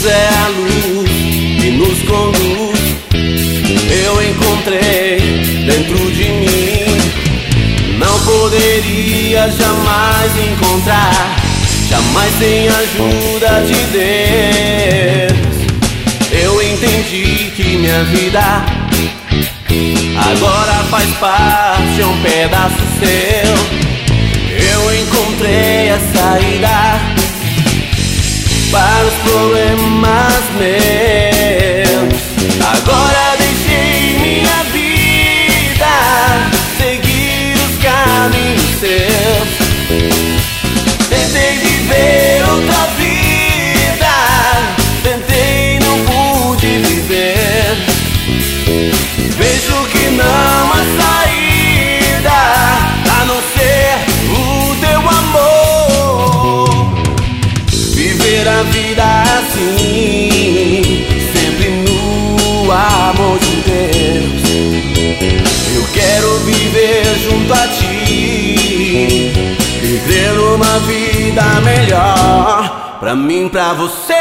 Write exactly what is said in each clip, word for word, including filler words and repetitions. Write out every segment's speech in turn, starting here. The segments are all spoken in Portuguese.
Jesus é a luz que nos conduz. Eu encontrei dentro de mim, não poderia jamais encontrar, jamais sem a ajuda de Deus. Eu entendi que minha vida agora faz parte, é um pedaço seu. Eu encontrei a saída para os problemas meus. Agora deixei minha vida seguir os caminhos seus. Tentei viver outra vida, tentei, não pude viver. Vejo que não há saída a não ser o teu amor. Viver a vida assim, sempre no amor de Deus. Eu quero viver junto a ti, viver uma vida melhor pra mim, pra você.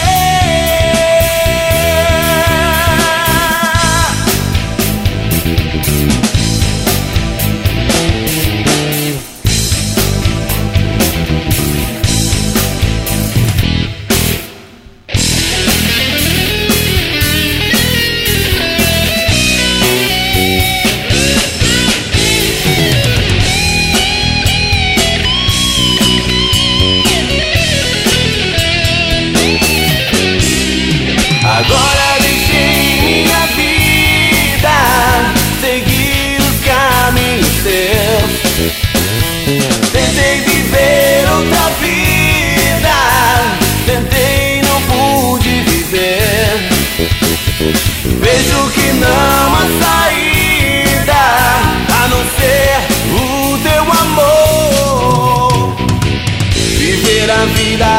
Agora deixei minha vida seguir os caminhos teus. Tentei viver outra vida, tentei, não pude viver. Vejo que não há saída a não ser o teu amor. Viver a vida